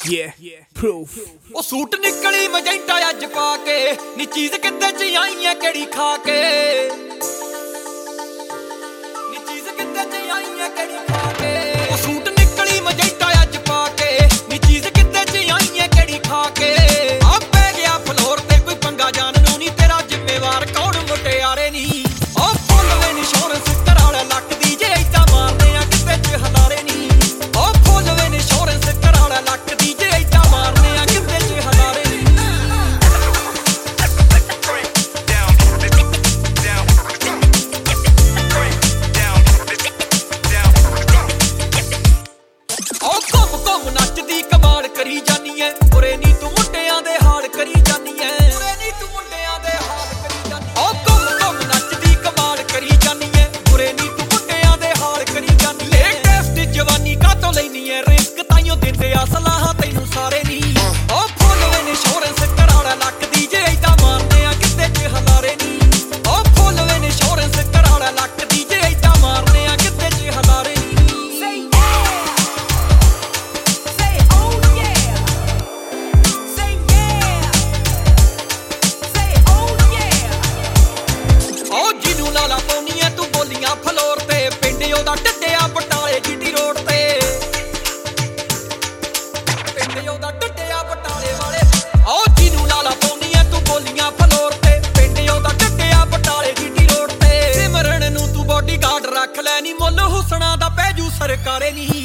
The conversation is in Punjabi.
proof ਉਹ ਸੂਟ ਨਿਕਲੀ ਮਜੈਂਟਾ ਅੱਜ ਪਾ ਕੇ ਨੀ ਚੀਜ਼ ਕਿੱਥੇ ਚ ਆਈ ਐ ਕਿਹੜੀ ਖਾ ਕੇ ਨੀ ਚੀਜ਼ ਕਿੱਥੇ ਚ ਆਈ ਐ ਕਿਹੜੀ ਖਾ ਕੇ ਉਹ ਸੂਟ ਨਿਕਲੀ ਮਜੈਂਟਾ ਅੱਜ ਪਾ ਕੇ ਨੀ ਚੀਜ਼ ਕਿੱਥੇ ਚ ਆਈ ਐ ਕਿਹੜੀ ਖਾ ਕੇ ਆ ਪੈ ਗਿਆ ਫਲੋਰ ਤੇ ਕੋਈ ਪੰਗਾ ਜਾਣ ਨੂੰ ਨੀ ਤੇਰਾ ਜ਼ਿੰਮੇਵਾਰ ਕੌਣ ਮੁਟਿਆਰੇ ਨੀ ਉਹ ਫੁੱਲ ਵੇ ਇੰਸ਼ੋਰੈਂਸ ਕਰਾਲਾ ਲੱਕ ਦੀ ਜੇ ਏਦਾਂ ਮਾਰਦੇ ਆ ਕਿਤੇ ਚ ਹਲਾਰੇ ਨੀ ਉਹ ਫੁੱਲ ਵੇ ਇੰਸ਼ੋਰੈਂਸ ਕਰਾਲਾ ਲੱਕ ਦੀ ਜੇ ਏਦਾਂ ਮਾਰਦੇ ਆ ਕਿਤੇ ਚ ਹਲਾਰੇ ਨੀ ਉਹ ਘੁੰਮ ਘੁੰਮ ਨੱਚਦੀ ਕਮਾਲ ਕਰੀ ਜਾਨੀ ਐ ਉਰੇ ਨੀ ਤੂੰ ਮੁੰਡਿਆਂ ਦੇ ਹਾਲ ਕਰੀ ਜਾਨੀ ਐ ਉਰੇ ਨੀ ਤੂੰ ਮੁੰਡਿਆਂ ਦੇ ਹਾਲ ਕਰੀ ਜਾਨੀ ਉਹ ਘੁੰਮ ਘੁੰਮ ਨੱਚਦੀ ਕਮਾਲ ਕਰੀ ਜਾਨੀ ਐ ਉਰੇ ਨੀ ਤੂੰ ਮੁੰਡਿਆਂ ਦੇ ਹਾਲ ਕਰੀ ਜਾਨੀ ਐ ਲੇਟੈਸਟ ਜਵਾਨੀ ਕਾਤੋਂ ਲੈਨੀ ਐ ਰਿਸਕ ਤਾਈਓ ਦਿੰਦੇ ਆ ਸਲਾਹਾਂ ਤੈਨੂੰ ਸਾਰੇ ਨੀ ਉਹ ਫੁੱਲ ਵੇ ਇੰਸ਼ੋਰੈਂਸ ਕਰਾਲਾ ਲੱਕ ਦੀ ਜੇ ਏਦਾਂ ਮਾਰਦੇ ਆ ਕਿਤੇ ਚ ਹਲਾਰੇ ਨੀ ਉਹ ਫੁੱਲ ਵੇ ਇੰਸ਼ੋਰੈਂਸ ਕਰਾਲਾ ਲੱਕ ਦੀ ਜੇ ਏਦਾਂ ਮਾਰਦੇ ਆ ਕਿਤੇ ਚ ਹਲਾਰੇ ਨੀ ਲਾਲਾ ਪਾਉਣੀ ਐ ਤੂੰ ਬੋਲੀਆਂ ਫਲੋਰ ਤੇ ਪਿੰਡ ਉਹਦਾ ਡੱਡਿਆ ਬਟਾਲੇ ਜੀਟੀ ਰੋਡ ਤੇ ਪਿੰਡ ਉਹਦਾ ਡੱਡਿਆ ਬਟਾਲੇ ਵਾਲੇ ਆਓ ਜਿਹਨੂੰ ਲਾਲਾ ਪਾਉਣੀ ਐ ਤੂੰ ਬੋਲੀਆਂ ਫਲੋਰ ਤੇ ਪਿੰਡ ਉਹਦਾ ਡੱਡਿਆ ਬਟਾਲੇ ਜੀਟੀ ਰੋਡ ਤੇ ਸਿਮਰਨ ਨੂੰ ਤੂੰ ਬੋਡੀਗਾਰਡ ਰੱਖ ਲੈ ਨੀ ਮੁੱਲ ਹੁਸਨਾ ਦਾ ਪੈ ਜੂ ਸਰਕਾਰੇ ਨੀ